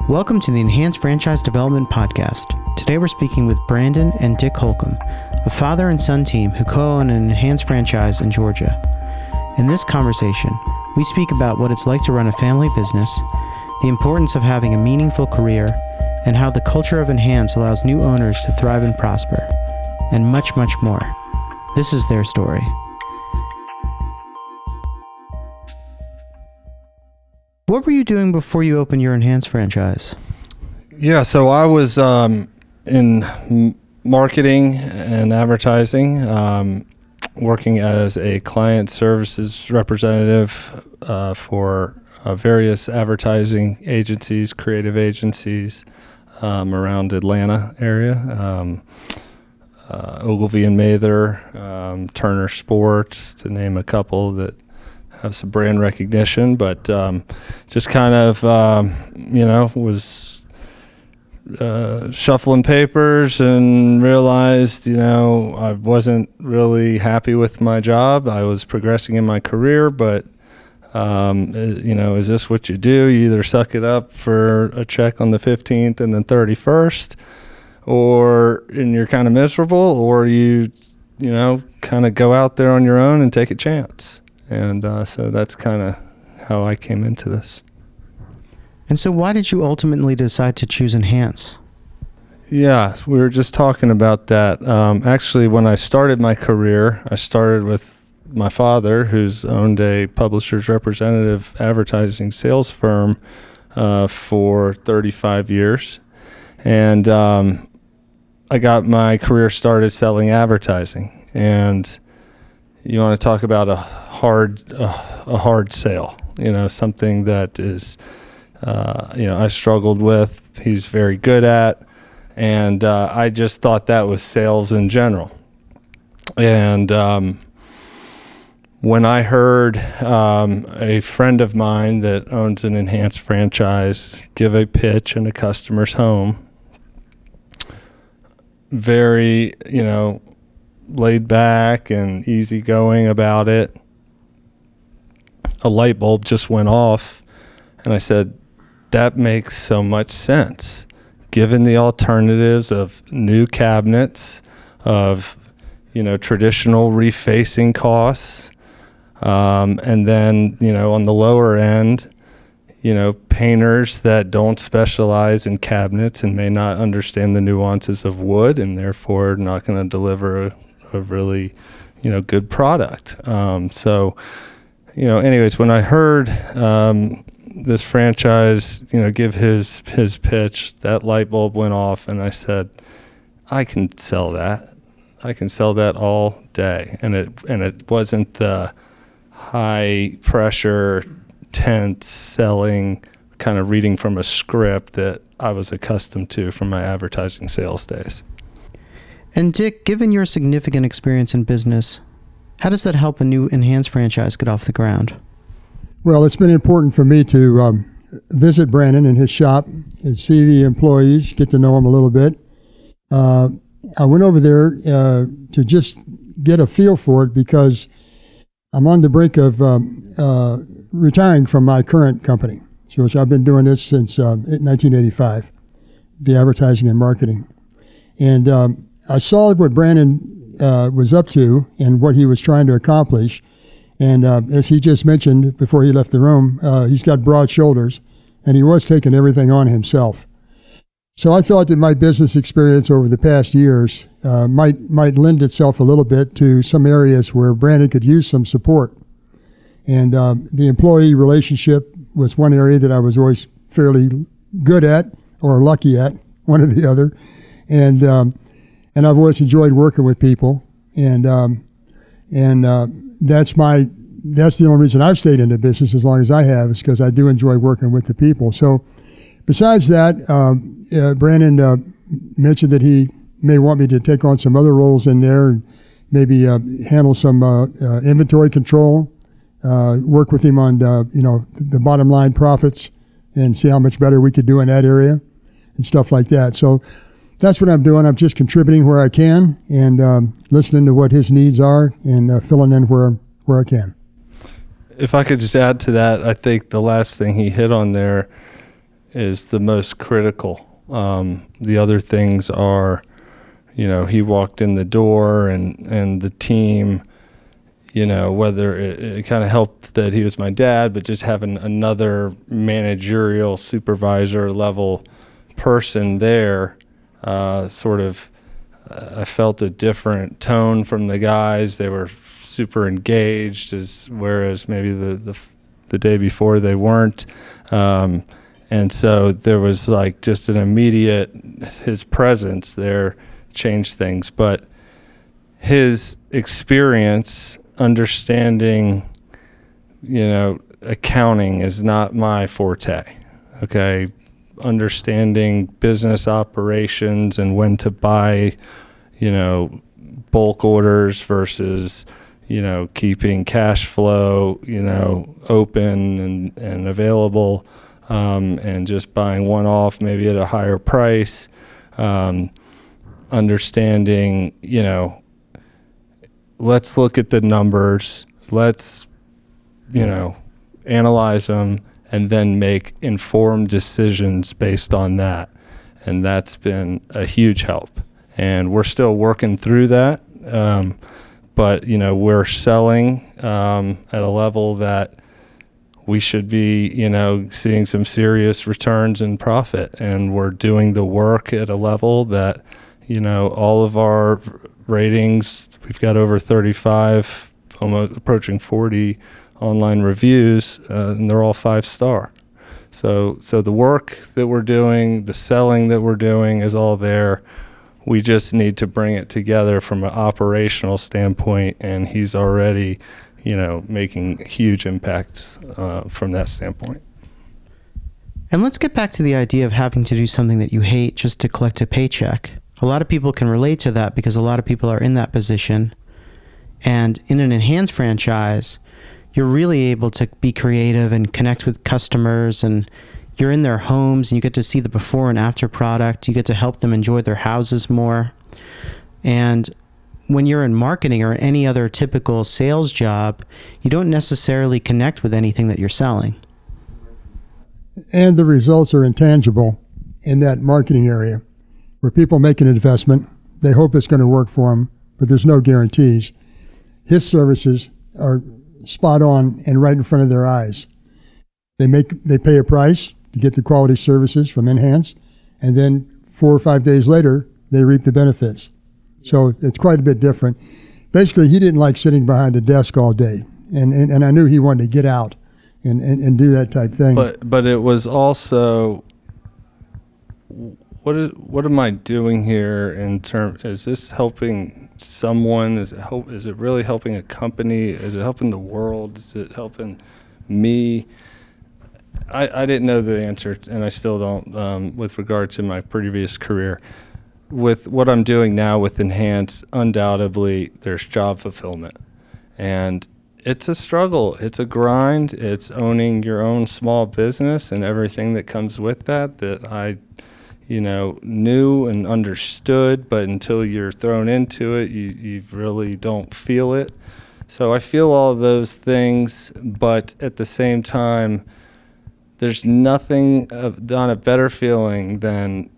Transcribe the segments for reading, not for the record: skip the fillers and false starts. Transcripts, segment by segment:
Welcome to the Enhanced Franchise Development Podcast. Today we're speaking with Brandon and Dick Holcomb, a father and son team who co-own an enhanced franchise in Georgia. In this conversation, we speak about what it's like to run a family business, the importance of having a meaningful career, and how the culture of Enhance allows new owners to thrive and prosper, and much, much more. This is their story. What were you doing before you opened your Enhance franchise? Yeah, so I was in marketing and advertising, working as a client services representative for various advertising agencies, creative agencies around Atlanta area, Ogilvy and Mather, Turner Sports, to name a couple that have some brand recognition, but just kind of, was shuffling papers and realized, I wasn't really happy with my job. I was progressing in my career, but, is this what you do? You either suck it up for a check on the 15th and then 31st, and you're kind of miserable, or you kind of go out there on your own and take a chance. And so that's kind of how I came into this. And so why did you ultimately decide to choose Enhance? Yeah, we were just talking about that. Actually, when I started my career, I started with my father, who's owned a publisher's representative advertising sales firm for 35 years. And I got my career started selling advertising. And you want to talk about a hard sale, something that is, I struggled with, he's very good at, and I just thought that was sales in general. And when I heard a friend of mine that owns an enhanced franchise give a pitch in a customer's home, very, laid back and easygoing about it, a light bulb just went off, and I said, that makes so much sense, given the alternatives of new cabinets, of traditional refacing costs, and then on the lower end, painters that don't specialize in cabinets and may not understand the nuances of wood, and therefore not going to deliver a really good product. Anyways, when I heard this franchise give his pitch, that light bulb went off, and I said, I can sell that. I can sell that all day. And it wasn't the high pressure, tense selling, kind of reading from a script that I was accustomed to from my advertising sales days. And Dick, given your significant experience in business, how does that help a new enhanced franchise get off the ground? Well, it's been important for me to visit Brandon in his shop and see the employees, get to know them a little bit. I went over there to just get a feel for it because I'm on the brink of retiring from my current company. So I've been doing this since 1985, the advertising and marketing. And I saw what Brandon was up to and what he was trying to accomplish. And as he just mentioned before he left the room, he's got broad shoulders, and he was taking everything on himself. So I thought that my business experience over the past years might lend itself a little bit to some areas where Brandon could use some support. And the employee relationship was one area that I was always fairly good at, or lucky at, one or the other. And I've always enjoyed working with people, and that's the only reason I've stayed in the business as long as I have, is because I do enjoy working with the people. So besides that, Brandon mentioned that he may want me to take on some other roles in there, and maybe handle some inventory control, work with him on the bottom line profits, and see how much better we could do in that area and stuff like that. So that's what I'm doing. I'm just contributing where I can, and listening to what his needs are, and filling in where I can. If I could just add to that, I think the last thing he hit on there is the most critical. The other things are, he walked in the door and the team, whether it kind of helped that he was my dad, but just having another managerial supervisor level person there, I felt a different tone from the guys. They were super engaged, whereas maybe the day before they weren't. And so there was like just an immediate, his presence there changed things. But his experience understanding, accounting is not my forte. Okay. Understanding business operations and when to buy, bulk orders versus, keeping cash flow, open and available, and just buying one off maybe at a higher price. Understanding, let's look at the numbers, let's, analyze them, and then make informed decisions based on that. And that's been a huge help. And we're still working through that. But, we're selling at a level that we should be, seeing some serious returns and profit. And we're doing the work at a level that, all of our ratings, we've got over 35, almost approaching 40 online reviews, and they're all 5-star. So the work that we're doing, the selling that we're doing is all there. We just need to bring it together from an operational standpoint, and he's already, making huge impacts from that standpoint. And let's get back to the idea of having to do something that you hate just to collect a paycheck. A lot of people can relate to that because a lot of people are in that position. And in an Enhance franchise, you're really able to be creative and connect with customers, and you're in their homes and you get to see the before and after product. You get to help them enjoy their houses more. And when you're in marketing or any other typical sales job, you don't necessarily connect with anything that you're selling. And the results are intangible in that marketing area where people make an investment. They hope it's going to work for them, but there's no guarantees. His services are spot on and right in front of their eyes. They pay a price to get the quality services from Enhance, and then 4 or 5 days later, they reap the benefits. So it's quite a bit different. Basically, he didn't like sitting behind a desk all day, and I knew he wanted to get out and do that type thing. But it was also, what am I doing here in terms? Is this helping someone? Is it really helping a company? Is it helping the world? Is it helping me? I didn't know the answer, and I still don't, with regard to my previous career. With what I'm doing now with Enhance, undoubtedly there's job fulfillment. And it's a struggle. It's a grind. It's owning your own small business and everything that comes with that I knew and understood, but until you're thrown into it, you really don't feel it. So I feel all of those things, but at the same time, there's nothing on a better feeling than,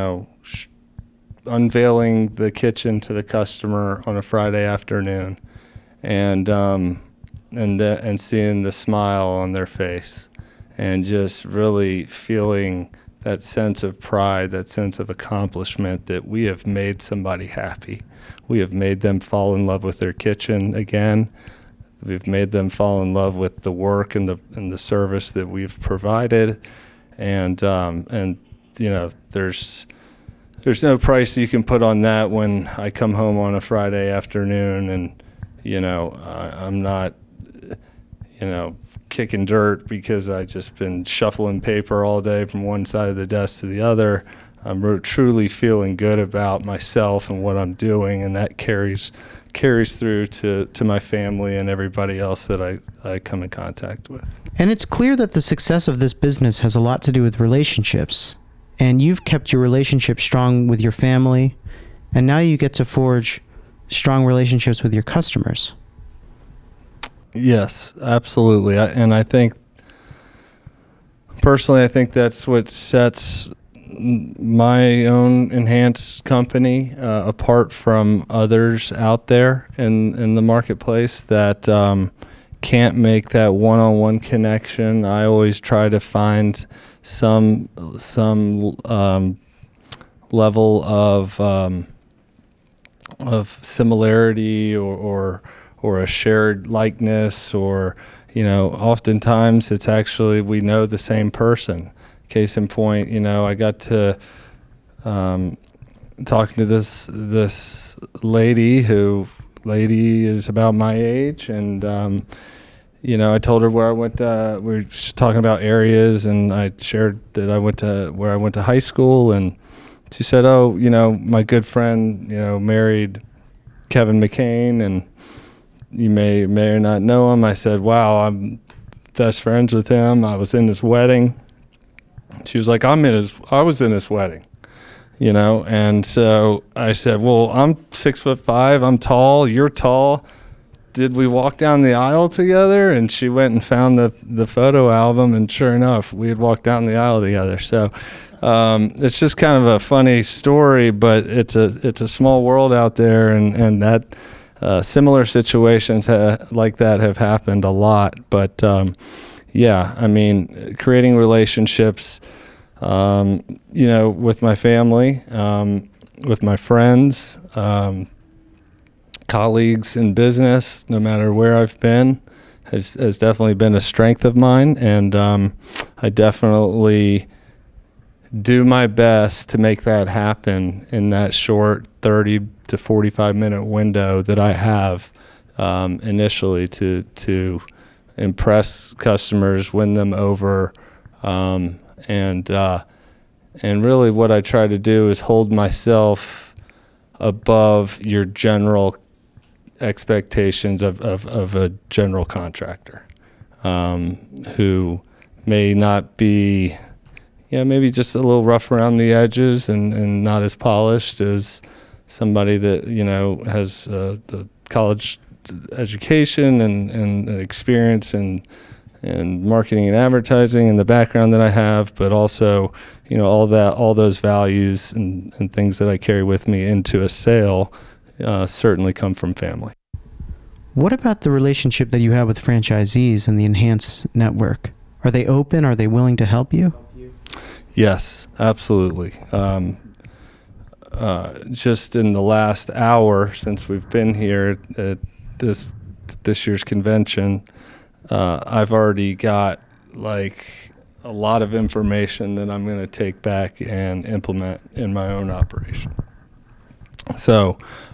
unveiling the kitchen to the customer on a Friday afternoon and seeing the smile on their face and just really feeling that sense of pride, that sense of accomplishment that we have made somebody happy. We have made them fall in love with their kitchen again. We've made them fall in love with the work and the service that we've provided, and there's no price you can put on that when I come home on a Friday afternoon and I'm not kicking dirt because I just been shuffling paper all day from one side of the desk to the other. I'm truly feeling good about myself and what I'm doing, and that carries through to my family and everybody else that I come in contact with. And it's clear that the success of this business has a lot to do with relationships. And you've kept your relationship strong with your family, and now you get to forge strong relationships with your customers. Yes, absolutely. And I think personally, I think that's what sets my own Enhance company apart from others out there in the marketplace that can't make that one-on-one connection. I always try to find some level of similarity or a shared likeness, or oftentimes it's actually we know the same person. Case in point, I got to talking to this lady is about my age, and I told her where I went. We were talking about areas, and I shared that I went to high school, and she said, "Oh, my good friend, married Kevin McCain, and you may or not know him." I said, "Wow, I'm best friends with him. I was in his wedding." She was like, I was in his wedding, and so I said, well, I'm 6'5", I'm tall, you're tall. Did we walk down the aisle together? And she went and found the photo album, and sure enough, we had walked down the aisle together. So it's just kind of a funny story, but it's a small world out there, and that similar situations like that have happened a lot. But creating relationships, with my family, with my friends, colleagues in business, no matter where I've been, has definitely been a strength of mine. And I definitely do my best to make that happen in that short 30 to 45 minute window that I have initially to impress customers, win them over, and really what I try to do is hold myself above your general expectations of a general contractor who may not be, maybe just a little rough around the edges and not as polished as somebody that, has the college education and experience and marketing and advertising and the background that I have, but also, all those values and things that I carry with me into a sale certainly come from family. What about the relationship that you have with franchisees and the Enhance network? Are they open? Are they willing to help you? Yes, absolutely. Just in the last hour since we've been here at this year's convention, I've already got a lot of information that I'm going to take back and implement in my own operation. So,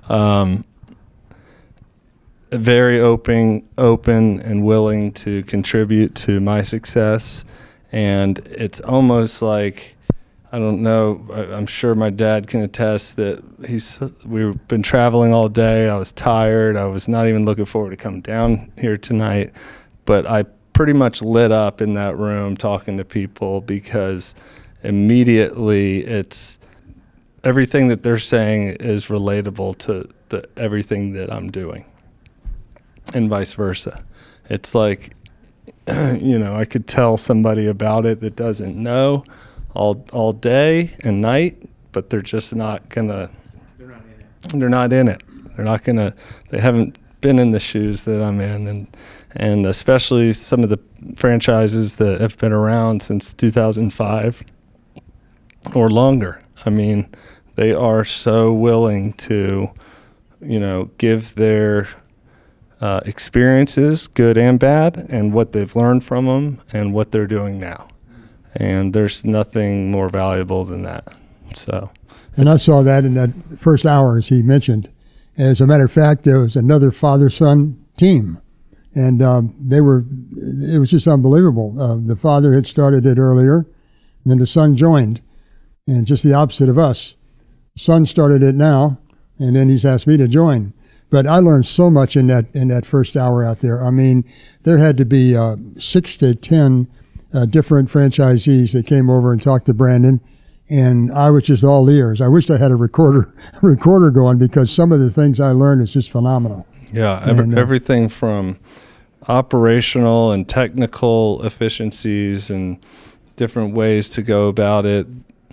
very open and willing to contribute to my success. And it's almost like, I don't know, I'm sure my dad can attest that we've been traveling all day. I was tired. I was not even looking forward to come down here tonight. But I pretty much lit up in that room talking to people, because immediately it's everything that they're saying is relatable to everything that I'm doing, and vice versa. It's like, I could tell somebody about it that doesn't know all day and night, but they're just not gonna. They're not in it. They haven't been in the shoes that I'm in, and especially some of the franchises that have been around since 2005 or longer. I mean, they are so willing to, give their experiences, good and bad, and what they've learned from them and what they're doing now. And there's nothing more valuable than that. So, and I saw that in that first hour, as he mentioned. As a matter of fact, there was another father-son team, and it was just unbelievable. The father had started it earlier, and then the son joined, and just the opposite of us. Son started it now, and then he's asked me to join. But I learned so much in that first hour out there. I mean, there had to be 6 to 10 different franchisees that came over and talked to Brandon, and I was just all ears. I wished I had a recorder going, because some of the things I learned is just phenomenal. Yeah, everything from operational and technical efficiencies and different ways to go about it,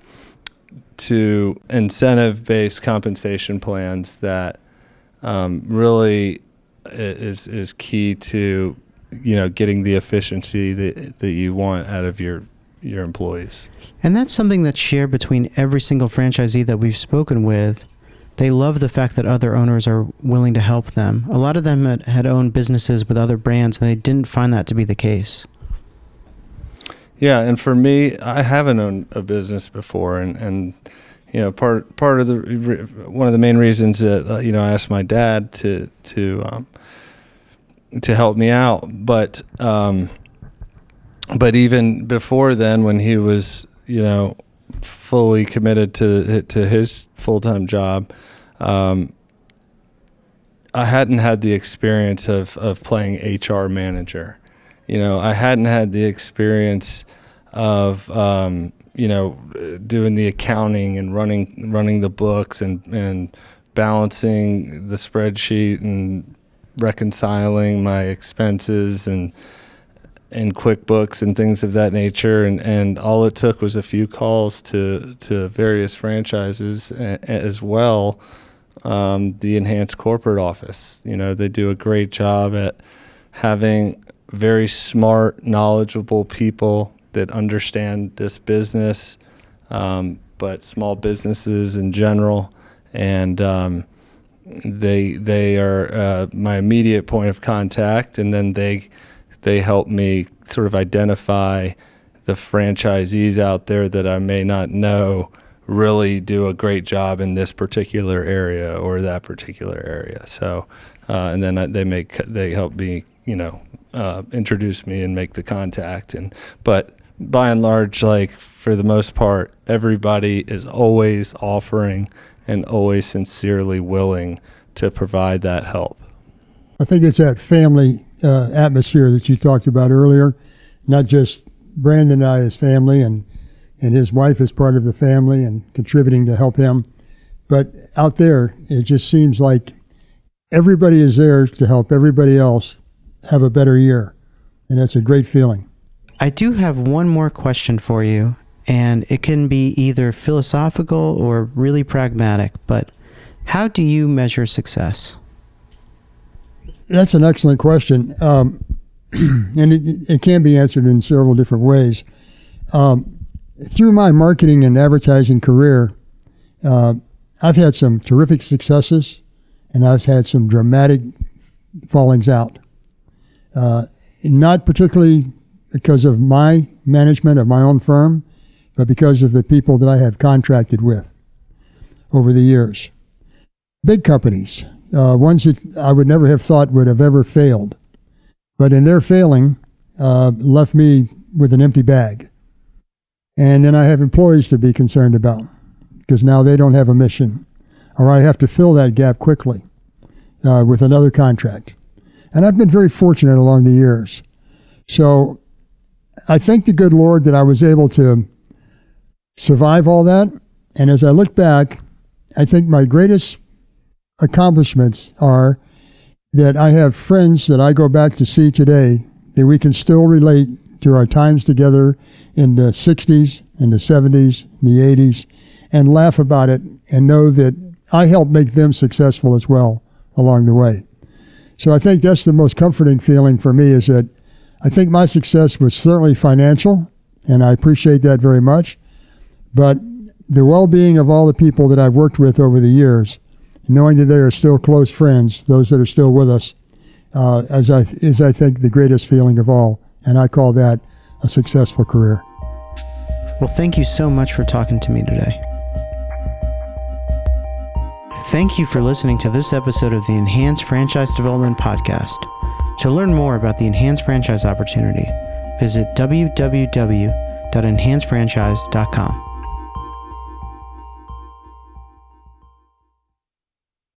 to incentive-based compensation plans that really is key to, getting the efficiency that you want out of your employees. And that's something that's shared between every single franchisee that we've spoken with. They love the fact that other owners are willing to help them. A lot of them had owned businesses with other brands, and they didn't find that to be the case. Yeah, and for me, I haven't owned a business before, and part of one of the main reasons that I asked my dad to help me out, but even before then, when he was fully committed to his full-time job, I hadn't had the experience of playing HR manager. I hadn't had the experience of doing the accounting and running the books and balancing the spreadsheet and reconciling my expenses and QuickBooks and things of that nature, and all it took was a few calls to various franchises, as well. The Enhanced Corporate Office, they do a great job at having very smart, knowledgeable people that understand this business, but small businesses in general, and they are my immediate point of contact, and then they help me sort of identify the franchisees out there that I may not know really do a great job in this particular area or that particular area. So, and then they help me, introduce me and make the contact. But by and large, for the most part, everybody is always offering and always sincerely willing to provide that help. I think it's that family atmosphere that you talked about earlier, not just Brandon and I as family and his wife is part of the family and contributing to help him, but out there it just seems like everybody is there to help everybody else have a better year, and that's a great feeling. I do have one more question for you, and it can be either philosophical or really pragmatic, but how do you measure success? That's an excellent question, and it can be answered in several different ways. Through my marketing and advertising career, I've had some terrific successes, and I've had some dramatic fallings out. Not particularly because of my management of my own firm, but because of the people that I have contracted with over the years. Big companies, ones that I would never have thought would have ever failed, but in their failing, left me with an empty bag. And then I have employees to be concerned about because now they don't have a mission, or I have to fill that gap quickly with another contract. And I've been very fortunate along the years. So I thank the good Lord that I was able to survive all that. And as I look back, I think my greatest accomplishments are that I have friends that I go back to see today that we can still relate to our times together in the 60s and the 70s and the 80s and laugh about it and know that I helped make them successful as well along the way. So I think that's the most comforting feeling for me, is that I think my success was certainly financial, and I appreciate that very much, but the well-being of all the people that I've worked with over the years, knowing that they are still close friends, those that are still with us, is I think the greatest feeling of all, and I call that a successful career. Well, thank you so much for talking to me today. Thank you for listening to this episode of the Enhanced Franchise Development Podcast. To learn more about the Enhanced Franchise opportunity, visit www.enhancedfranchise.com.